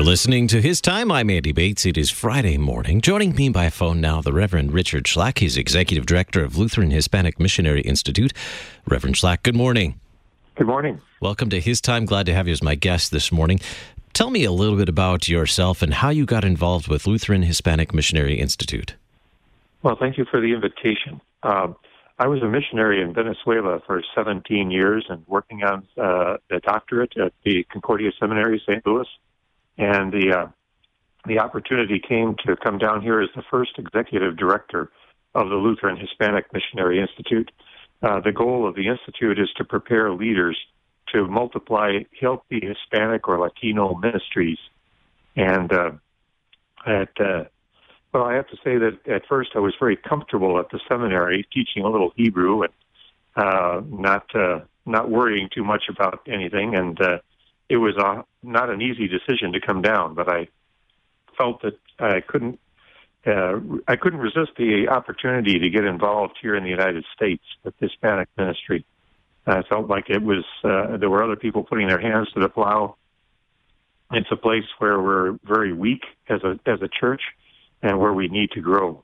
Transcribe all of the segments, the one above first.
listening to His Time. I'm Andy Bates. It is Friday morning. Joining me by phone now, the Reverend Richard Schlack. He's Executive Director of Lutheran Hispanic Missionary Institute. Reverend Schlack, good morning. Good morning. Welcome to His Time. Glad to have you as my guest this morning. Tell me a little bit about yourself and how you got involved with Lutheran Hispanic Missionary Institute. Well, thank you for the invitation. I was a missionary in Venezuela for 17 years and working on a doctorate at the Concordia Seminary, St. Louis. And the opportunity came to come down here as the first executive director of the Lutheran Hispanic Missionary Institute. The goal of the Institute is to prepare leaders to multiply healthy Hispanic or Latino ministries. And well, I have to say that at first I was very comfortable at the seminary teaching a little Hebrew and not worrying too much about anything. And it was not an easy decision to come down, but I felt that I couldn't resist the opportunity to get involved here in the United States with Hispanic ministry. I felt like it was there were other people putting their hands to the plow. It's a place where we're very weak as a church, and where we need to grow.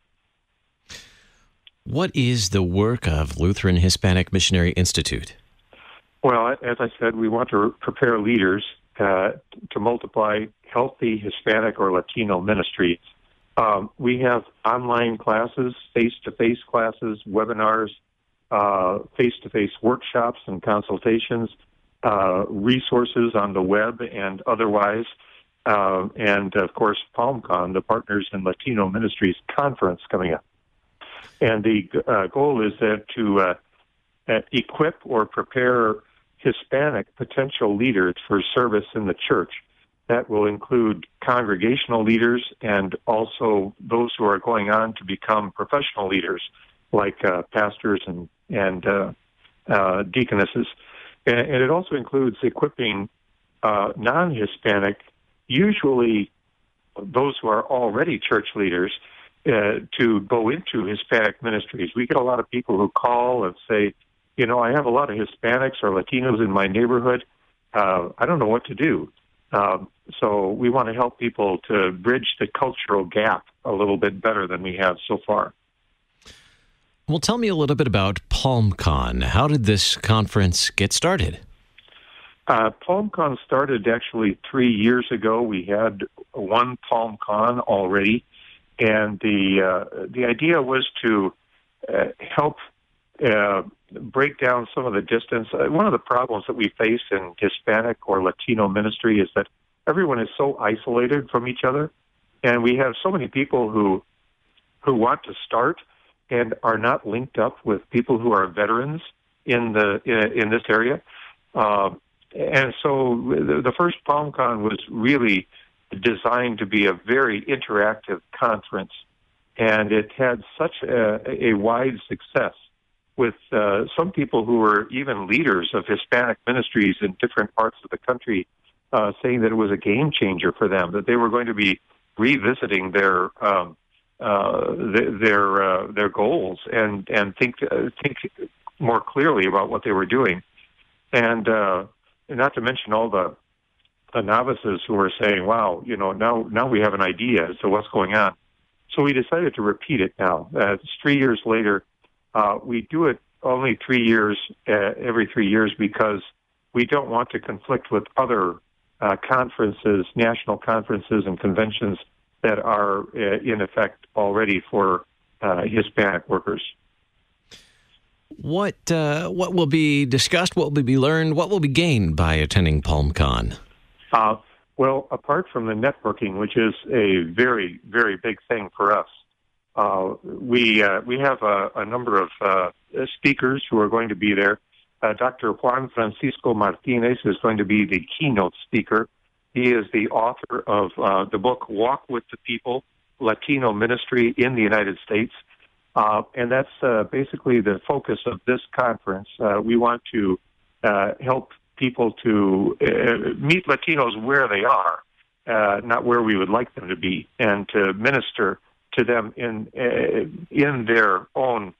What is the work of Lutheran Hispanic Missionary Institute? Well, as I said, we want to prepare leaders to multiply healthy Hispanic or Latino ministries. We have online classes, face-to-face classes, webinars, face-to-face workshops and consultations, resources on the web and otherwise. And, of course, PalmCon, the Partners in Latino Ministries Conference coming up. And the goal is that to equip or prepare Hispanic potential leaders for service in the church. That will include congregational leaders and also those who are going on to become professional leaders, like pastors and deaconesses. And it also includes equipping non-Hispanic, usually those who are already church leaders, to go into Hispanic ministries. We get a lot of people who call and say, you know, I have a lot of Hispanics or Latinos in my neighborhood. I don't know what to do. So we want to help people to bridge the cultural gap a little bit better than we have so far. Well, tell me a little bit about PalmCon. How did this conference get started? PalmCon started actually 3 years ago. We had one PalmCon already, and the idea was to help break down some of the distance. One of the problems that we face in Hispanic or Latino ministry is that everyone is so isolated from each other, and we have so many people who want to start and are not linked up with people who are veterans in this area. And so the first PalmCon was really designed to be a very interactive conference, and it had such a wide success with some people who were even leaders of Hispanic ministries in different parts of the country saying that it was a game changer for them, that they were going to be revisiting their goals and think more clearly about what they were doing. And not to mention all the novices who were saying, wow, you know, now we have an idea as to what's going on. So we decided to repeat it now. It's 3 years later. We do it only 3 years, every 3 years, because we don't want to conflict with other conferences, national conferences and conventions that are in effect already for Hispanic workers. What will be discussed, what will be learned, what will be gained by attending PalmCon? Well, apart from the networking, which is a very, very big thing for us, we have a number of speakers who are going to be there. Dr. Juan Francisco Martinez is going to be the keynote speaker. He is the author of the book Walk with the People, Latino Ministry in the United States. And that's basically the focus of this conference. We want to help people to meet Latinos where they are, not where we would like them to be, and to minister to them in their own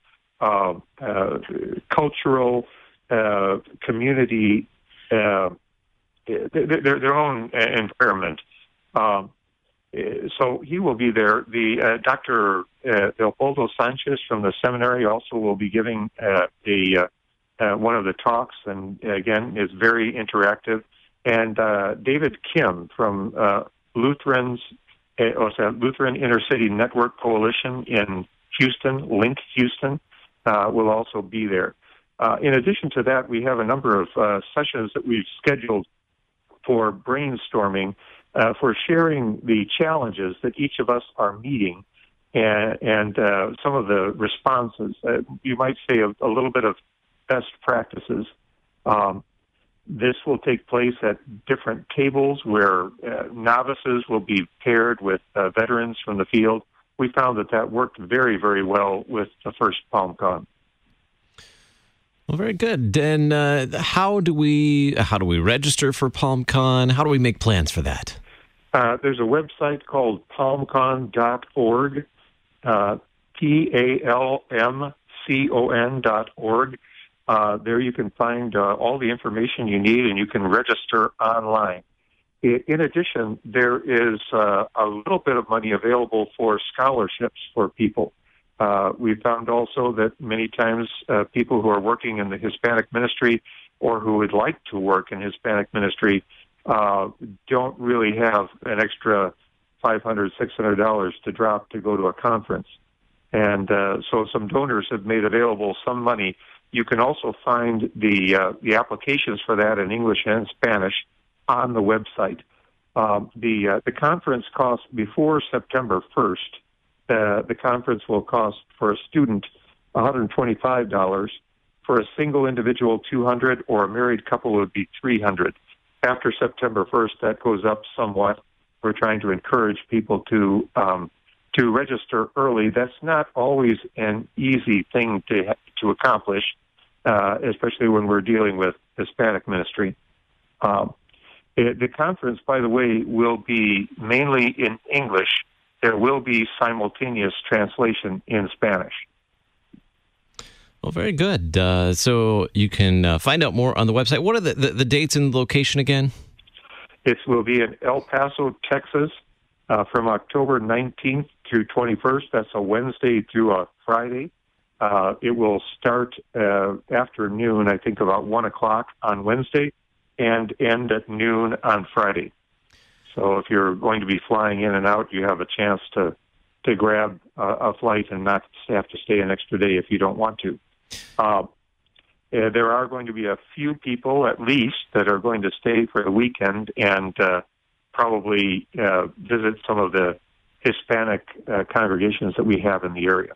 cultural community, their own environment, So he will be there. The Dr. Leopoldo Sanchez from the seminary also will be giving one of the talks, and again, is very interactive. And David Kim from Lutheran Inner City Network Coalition in Houston, Link Houston, will also be there. In addition to that, we have a number of sessions that we've scheduled for brainstorming, for sharing the challenges that each of us are meeting, and some of the responses. You might say a little bit of best practices. This will take place at different tables where novices will be paired with veterans from the field. We found that worked very, very well with the first PalmCon. Well, very good. And how do we register for PalmCon? How do we make plans for that? There's a website called palmcon.org, palmcon.org. There you can find all the information you need, and you can register online. In addition, there is a little bit of money available for scholarships for people. We found also that many times people who are working in the Hispanic ministry or who would like to work in Hispanic ministry don't really have an extra $500, $600 to drop to go to a conference. And so some donors have made available some money. You can also find the applications for that in English and Spanish on the website. The conference costs before September 1st. The conference will cost for a student $125, for a single individual $200, or a married couple would be $300. After September 1st, that goes up somewhat. We're trying to encourage people to register early. That's not always an easy thing to accomplish, especially when we're dealing with Hispanic ministry. The conference, by the way, will be mainly in English. There will be simultaneous translation in Spanish. Well, very good. So you can find out more on the website. What are the dates and location again? It will be in El Paso, Texas, from October 19th through 21st. That's a Wednesday through a Friday. It will start afternoon, I think about 1 o'clock on Wednesday, and end at noon on Friday. So if you're going to be flying in and out, you have a chance to grab a flight and not have to stay an extra day if you don't want to. There are going to be a few people, at least, that are going to stay for the weekend and probably visit some of the Hispanic congregations that we have in the area.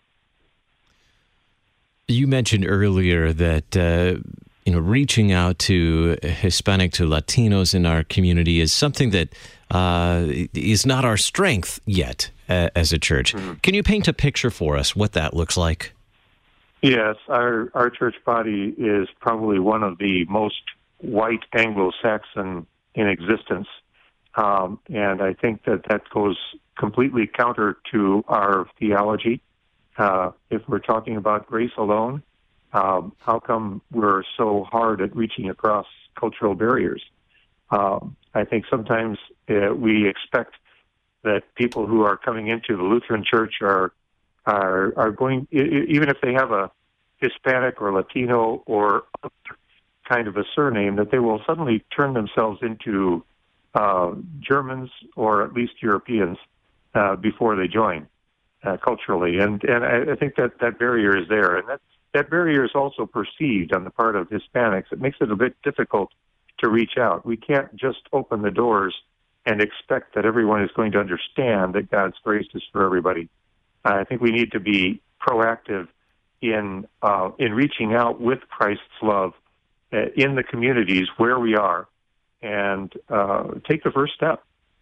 You mentioned earlier that reaching out to Hispanic, to Latinos in our community is something that is not our strength yet as a church. Mm-hmm. Can you paint a picture for us what that looks like? Yes, our church body is probably one of the most white Anglo-Saxon in existence, and I think that goes completely counter to our theology. If we're talking about grace alone, how come we're so hard at reaching across cultural barriers? I think sometimes we expect that people who are coming into the Lutheran Church are going, even if they have a Hispanic or Latino or other kind of a surname, that they will suddenly turn themselves into Germans or at least Europeans before they join culturally. And I think that barrier is there. And that barrier is also perceived on the part of Hispanics. It makes it a bit difficult to reach out. We can't just open the doors and expect that everyone is going to understand that God's grace is for everybody. I think we need to be proactive in reaching out with Christ's love in the communities where we are, and take the first step.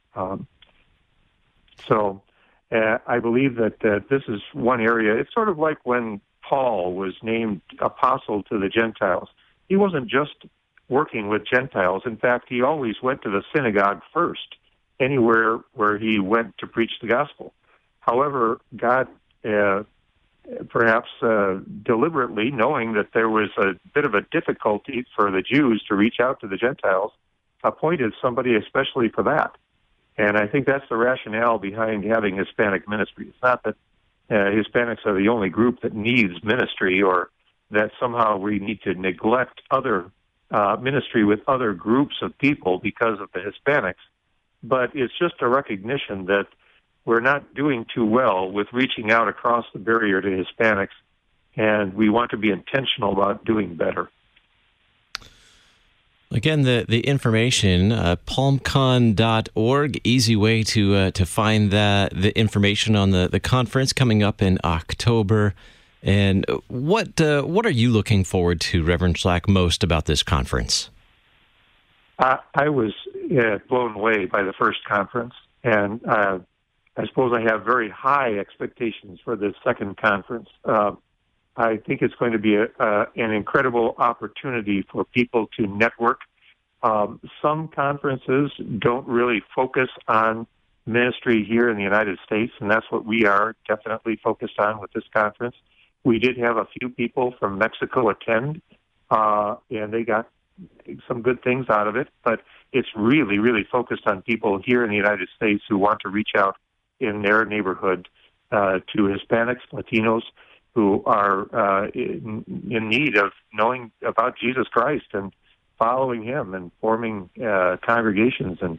So I believe that this is one area. It's sort of like when Paul was named apostle to the Gentiles. He wasn't just working with Gentiles. In fact, he always went to the synagogue first, anywhere where he went to preach the gospel. However, God, perhaps deliberately, knowing that there was a bit of a difficulty for the Jews to reach out to the Gentiles, appointed somebody especially for that. And I think that's the rationale behind having Hispanic ministry. It's not that Hispanics are the only group that needs ministry, or that somehow we need to neglect other ministry with other groups of people because of the Hispanics. But it's just a recognition that we're not doing too well with reaching out across the barrier to Hispanics, and we want to be intentional about doing better. Again, the information, palmcon.org, easy way to find the information on the conference coming up in October. And what are you looking forward to, Reverend Schlack, most about this conference? I was blown away by the first conference, and I suppose I have very high expectations for this second conference. I think it's going to be an incredible opportunity for people to network. Some conferences don't really focus on ministry here in the United States, and that's what we are definitely focused on with this conference. We did have a few people from Mexico attend, and they got some good things out of it, but it's really, really focused on people here in the United States who want to reach out in their neighborhood to Hispanics, Latinos, who are in need of knowing about Jesus Christ and following Him and forming congregations. And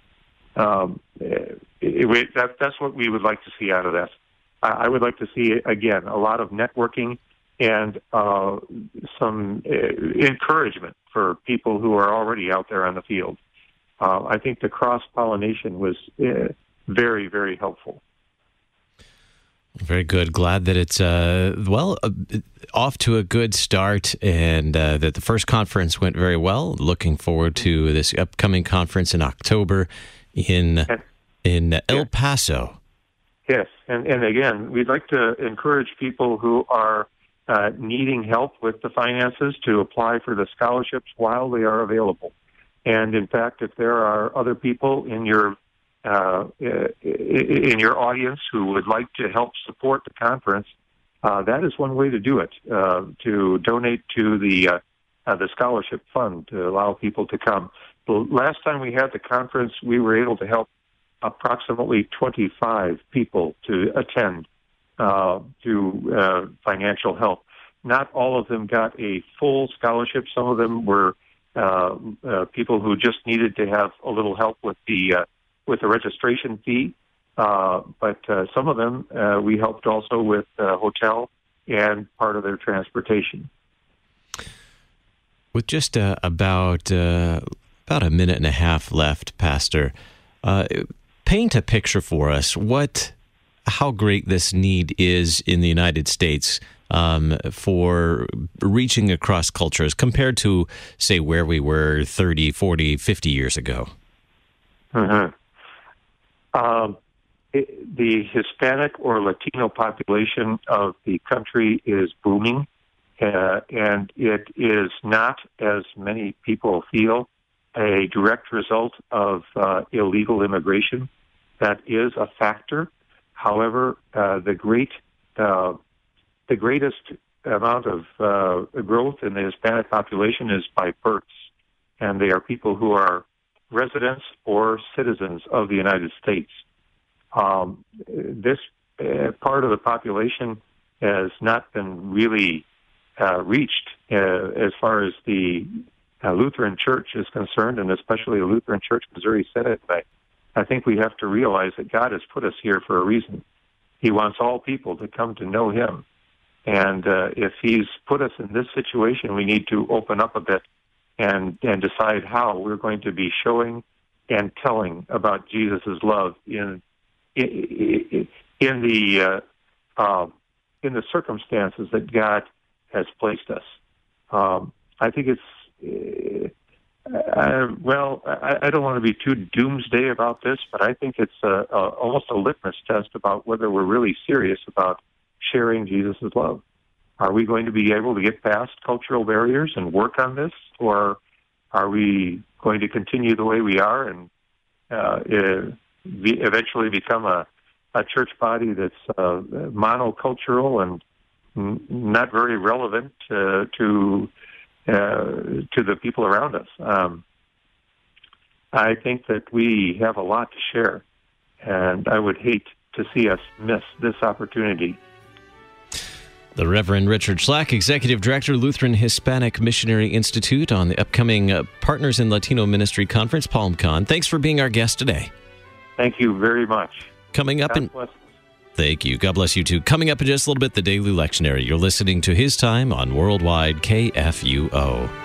that's what we would like to see out of that. I would like to see, again, a lot of networking and some encouragement for people who are already out there on the field. I think the cross-pollination was very, very helpful. Very good. Glad that it's, off to a good start, and that the first conference went very well. Looking forward to this upcoming conference in October in El Paso. Yes, and again, we'd like to encourage people who are needing help with the finances to apply for the scholarships while they are available. And in fact, if there are other people in your audience who would like to help support the conference, that is one way to do it, to donate to the scholarship fund to allow people to come. The last time we had the conference, we were able to help approximately 25 people to attend through financial help. Not all of them got a full scholarship. Some of them were people who just needed to have a little help with the registration fee. But some of them we helped also with hotel and part of their transportation. With just about a minute and a half left, Pastor, paint a picture for us how great this need is in the United States for reaching across cultures compared to, say, where we were 30, 40, 50 years ago. Mm-hmm. The Hispanic or Latino population of the country is booming, and it is not, as many people feel, a direct result of illegal immigration. That is a factor. However, the greatest amount of growth in the Hispanic population is by births, and they are people who are residents or citizens of the United States. This part of the population has not been really reached as far as the Lutheran Church is concerned, and especially the Lutheran Church Missouri Synod. I think we have to realize that God has put us here for a reason. He wants all people to come to know Him. And if He's put us in this situation, we need to open up a bit and decide how we're going to be showing and telling about Jesus' love in the circumstances that God has placed us. I think it's I don't want to be too doomsday about this, but I think it's almost a litmus test about whether we're really serious about sharing Jesus' love. Are we going to be able to get past cultural barriers and work on this, or are we going to continue the way we are and eventually become a church body that's monocultural and not very relevant to the people around us? I think that we have a lot to share, and I would hate to see us miss this opportunity. The Reverend Richard Schlack, Executive Director, Lutheran Hispanic Missionary Institute, on the upcoming Partners in Latino Ministry Conference, PalmCon. Thanks for being our guest today. Thank you very much. Coming up Thank you. God bless you too. Coming up in just a little bit, the Daily Lectionary. You're listening to His Time on Worldwide KFUO.